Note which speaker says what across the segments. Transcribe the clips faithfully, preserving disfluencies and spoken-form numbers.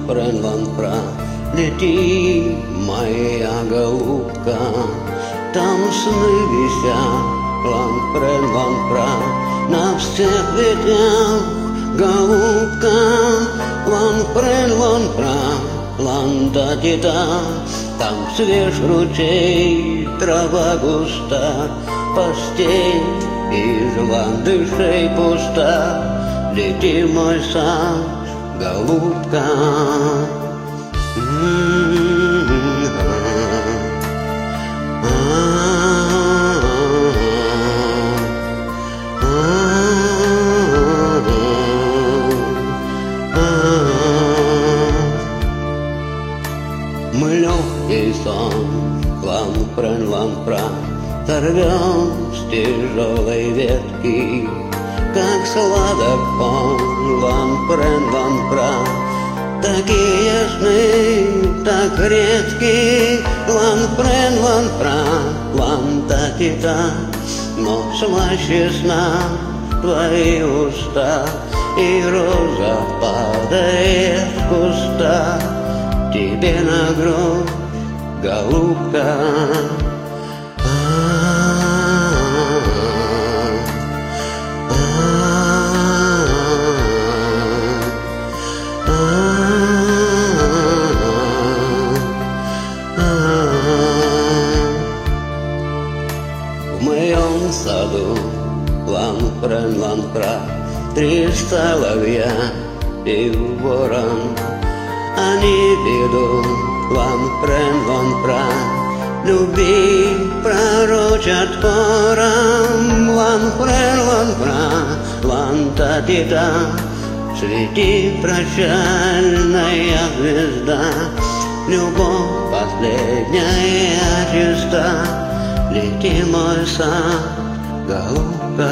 Speaker 1: лан-прен, лан-пра, лети, моя голубка, там сны висят, лан-прен, лан-пра, на всех ветвях, голубка, лан-прен, лан-пра, лан-да-ти-да, там свеж ручей, трава густа, постель из ландышей пуста, лети, мой сад, голубка. Мы легкий сон, лан-прен, лан-пра, сорвем с тяжелой ветки, как сладок он, лан-прен, лан-пра. Такие сны, так редки, лан-прен, лан-пра, лан-да-ти-да, но слаще сна твои уста, и роза падает с куста тебе на грудь, голубка. В моем саду, лан-прен, лан-пра, три соловья и ворон. Они ведут, лан-прен, лан-пра, любви пророчат хором, лан-прен, лан-пра, лан-да-ти-да. Свети, прощальная звезда, любовь последняя чиста, лети, мой сад, голубка.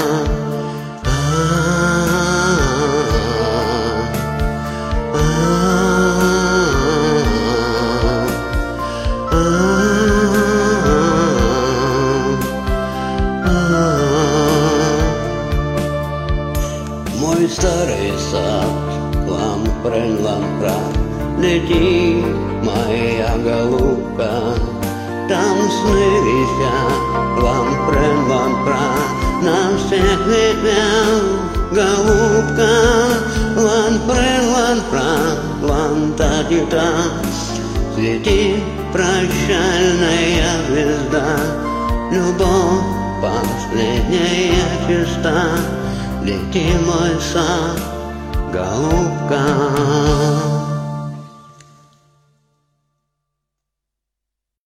Speaker 1: Мой старый сад, лан-прен, лан-пра, лети, моя голубка, там сны висят, лан-прен, лан-пра, на всех ветвях, голубка, лан-прен, лан-пра, лан-да-ти-да. Свети, прощальная звезда, любовь последняя чиста, лети, мой сад, голубка.